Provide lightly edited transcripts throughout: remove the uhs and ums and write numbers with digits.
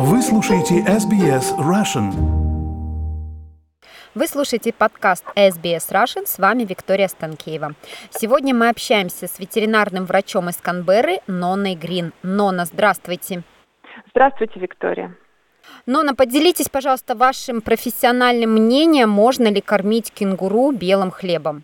Вы слушаете SBS Russian. Вы слушаете подкаст SBS Russian, с вами Виктория Станкеева. Сегодня мы общаемся с ветеринарным врачом из Канберры Нонной Грин. Нонна, здравствуйте. Здравствуйте, Виктория. Нонна, поделитесь, пожалуйста, вашим профессиональным мнением, можно ли кормить кенгуру белым хлебом?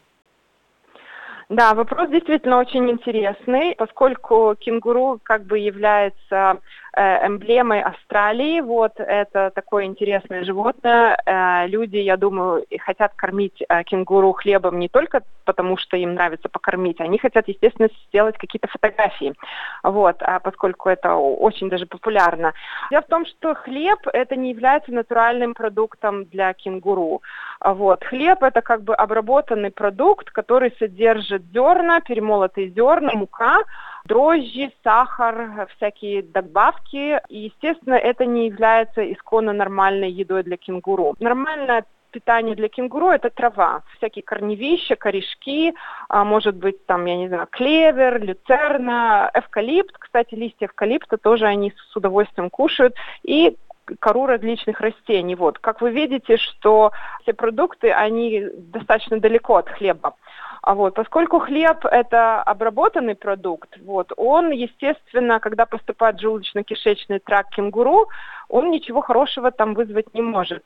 Да, вопрос действительно очень интересный, поскольку кенгуру является эмблемой Австралии. Это такое интересное животное. Люди, я думаю, хотят кормить кенгуру хлебом не только потому, что им нравится покормить, они хотят, естественно, сделать какие-то фотографии. Поскольку это очень даже популярно. Дело в том, что хлеб это не является натуральным продуктом для кенгуру. Хлеб это обработанный продукт, который содержит зерна, перемолотые зерна, мука, дрожжи, сахар, всякие добавки. И, естественно, это не является исконно нормальной едой для кенгуру. Нормальное питание для кенгуру – это трава. Всякие корневища, корешки, может быть, клевер, люцерна, эвкалипт. Кстати, листья эвкалипта тоже они с удовольствием кушают. И кору различных растений. Как вы видите, что все продукты, они достаточно далеко от хлеба. Поскольку хлеб – это обработанный продукт, он, естественно, когда поступает в желудочно-кишечный тракт кенгуру, он ничего хорошего там вызвать не может.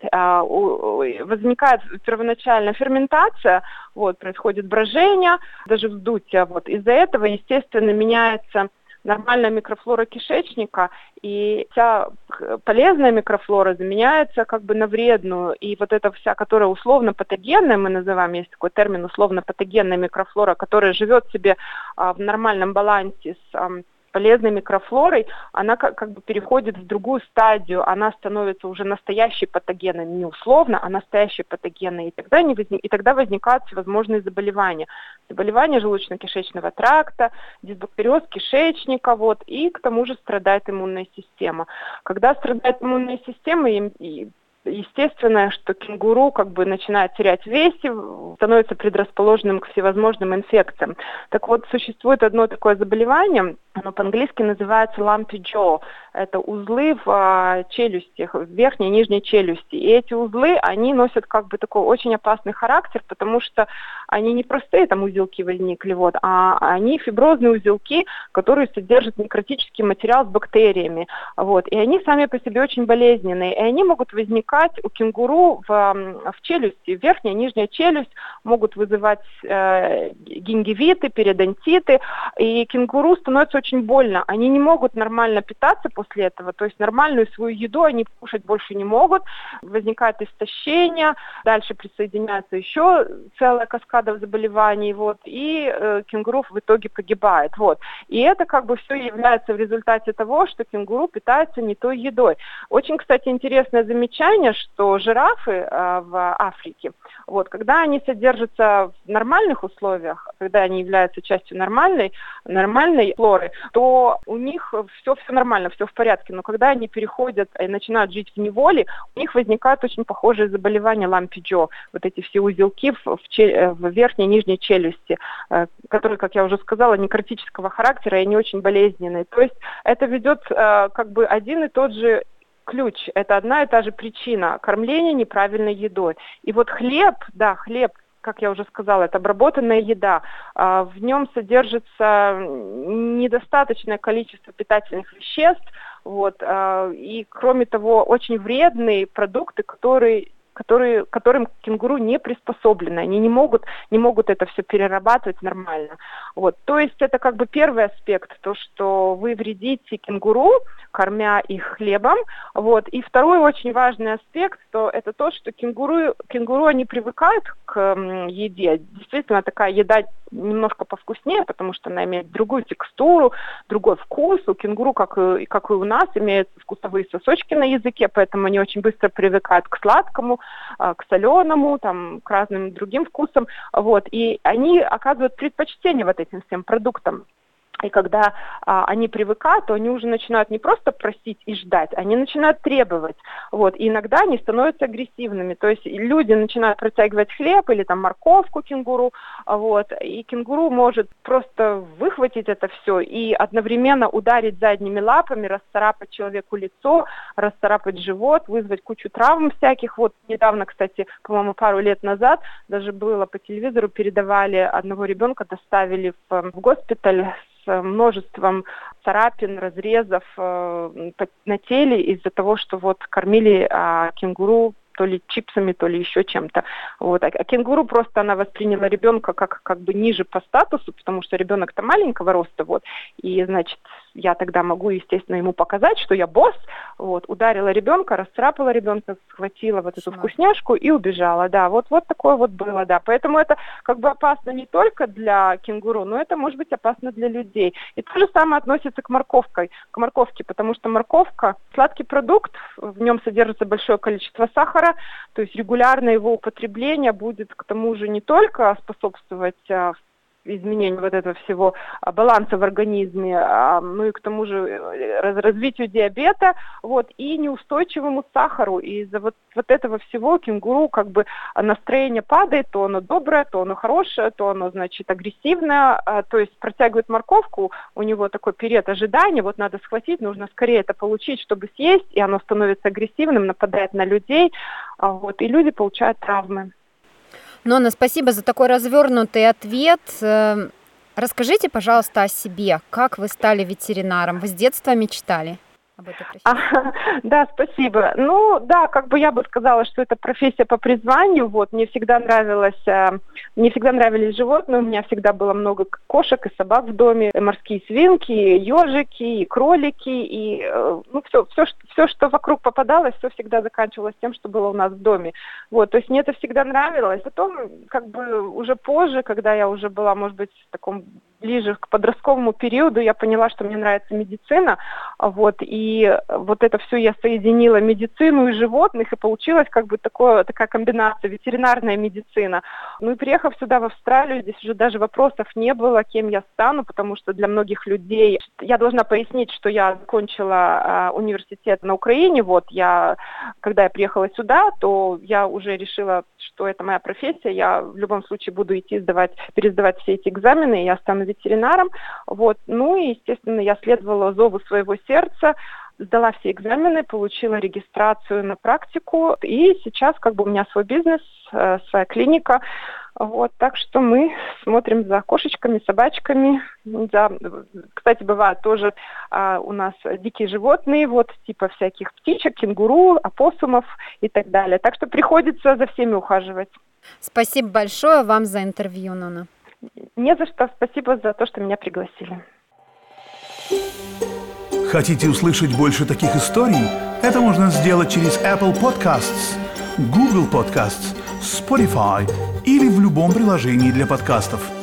Возникает первоначальная ферментация, происходит брожение, даже вздутие. Из-за этого, естественно, меняется нормальная микрофлора кишечника, и вся полезная микрофлора заменяется на вредную. И эта вся, которая условно-патогенная, мы называем, есть такой термин условно-патогенная микрофлора, которая живет себе в нормальном балансе с полезной микрофлорой, она переходит в другую стадию, она становится уже настоящей патогенной, не условно, а настоящей патогенной, и тогда возникают всевозможные заболевания. Заболевания желудочно-кишечного тракта, дисбактериоз кишечника, и к тому же страдает иммунная система. Когда страдает иммунная система, естественно, что кенгуру начинает терять вес, становится предрасположенным к всевозможным инфекциям. Существует одно такое заболевание, оно по-английски называется lumpy jaw. Это узлы в челюстях, в верхней и нижней челюсти. И эти узлы, они носят такой очень опасный характер, потому что они не простые узелки возникли, а они фиброзные узелки, которые содержат некротический материал с бактериями. И они сами по себе очень болезненные. И они могут возникать у кенгуру в челюсти, верхняя и нижняя челюсть могут вызывать гингивиты, периодонтиты, и кенгуру становится очень больно. Они не могут нормально питаться после этого, то есть нормальную свою еду они кушать больше не могут, возникает истощение, дальше присоединяется еще целая каскада заболеваний, и кенгуру в итоге погибает. И это все является в результате того, что кенгуру питается не той едой. Очень, кстати, интересное замечание, что жирафы в Африке, когда они содержатся в нормальных условиях, когда они являются частью нормальной флоры, то у них все нормально, все в порядке. Но когда они переходят и начинают жить в неволе, у них возникают очень похожие заболевания lumpy jaw, эти все узелки в верхней и нижней челюсти, которые, как я уже сказала, некротического характера и не очень болезненные. То есть это ведет один и тот же ключ, это одна и та же причина кормления неправильной едой. И хлеб, как я уже сказала, это обработанная еда. В нем содержится недостаточное количество питательных веществ, и кроме того, очень вредные продукты, которым кенгуру не приспособлены. Они не могут это все перерабатывать нормально. То есть это первый аспект, то, что вы вредите кенгуру, кормя их хлебом. И второй очень важный аспект, это то, что кенгуру они привыкают к еде. Действительно, такая еда немножко повкуснее, потому что она имеет другую текстуру, другой вкус. У кенгуру, как и у нас, имеются вкусовые сосочки на языке, поэтому они очень быстро привыкают к сладкому, к соленому, к разным другим вкусам. И они оказывают предпочтение этим всем продуктам. И когда они привыкают, то они уже начинают не просто просить и ждать, они начинают требовать. Вот. И иногда они становятся агрессивными. То есть люди начинают протягивать хлеб или там морковку кенгуру. Вот. И кенгуру может просто выхватить это все и одновременно ударить задними лапами, расцарапать человеку лицо, расцарапать живот, вызвать кучу травм всяких. Вот недавно, кстати, по-моему, пару лет назад даже было по телевизору, передавали одного ребенка, доставили в госпиталь с множеством царапин, разрезов на теле из-за того, что вот кормили кенгуру то ли чипсами, то ли еще чем-то. Вот. А кенгуру просто она восприняла ребенка как бы ниже по статусу, потому что ребенок-то маленького роста, вот. И, значит, я тогда могу, естественно, ему показать, что я босс, вот. Ударила ребенка, расцарапала ребенка, схватила вот эту вкусняшку и убежала, да. Вот такое вот было, да. Поэтому это как бы опасно не только для кенгуру, но это может быть опасно для людей. И то же самое относится к морковке, потому что морковка – сладкий продукт, в нем содержится большое количество сахара, то есть регулярное его употребление будет к тому же не только способствовать изменению вот этого всего баланса в организме, ну и к тому же развитию диабета, вот, и неустойчивому сахару. И из-за вот этого всего кенгуру как бы настроение падает, то оно доброе, то оно хорошее, то оно, значит, агрессивное, то есть протягивает морковку, у него такой период ожидания, вот надо схватить, нужно скорее это получить, чтобы съесть, и оно становится агрессивным, нападает на людей, вот, и люди получают травмы. Нонна, спасибо за такой развернутый ответ. Расскажите, пожалуйста, о себе. Как вы стали ветеринаром? Вы с детства мечтали об этой профессии? Да, спасибо. Ну, да, как бы я бы сказала, что это профессия по призванию. Вот, мне всегда нравились животные. У меня всегда было много кошек и собак в доме, и морские свинки, и ежики, и кролики, и все, что вокруг попадалось, все всегда заканчивалось тем, что было у нас в доме. Вот, то есть мне это всегда нравилось. Потом, как бы уже позже, когда я уже была, может быть, в таком ближе к подростковому периоду, я поняла, что мне нравится медицина, вот, и вот это все я соединила, медицину и животных, и получилась как бы такая комбинация, ветеринарная медицина. Ну и приехав сюда, в Австралию, здесь уже даже вопросов не было, кем я стану, потому что для многих людей, я должна пояснить, что я закончила университет на Украине, вот, когда я приехала сюда, то я уже решила, что это моя профессия, я в любом случае буду пересдавать все эти экзамены, и я стану ветеринаром, вот, ну и, естественно, я следовала зову своего сердца, сдала все экзамены, получила регистрацию на практику, и сейчас как бы у меня свой бизнес, своя клиника, вот, так что мы смотрим за кошечками, собачками, кстати, бывают тоже у нас дикие животные, вот, типа всяких птичек, кенгуру, опоссумов и так далее, так что приходится за всеми ухаживать. Спасибо большое вам за интервью, Нонна. Не за что. Спасибо за то, что меня пригласили. Хотите услышать больше таких историй? Это можно сделать через Apple Podcasts, Google Podcasts, Spotify или в любом приложении для подкастов.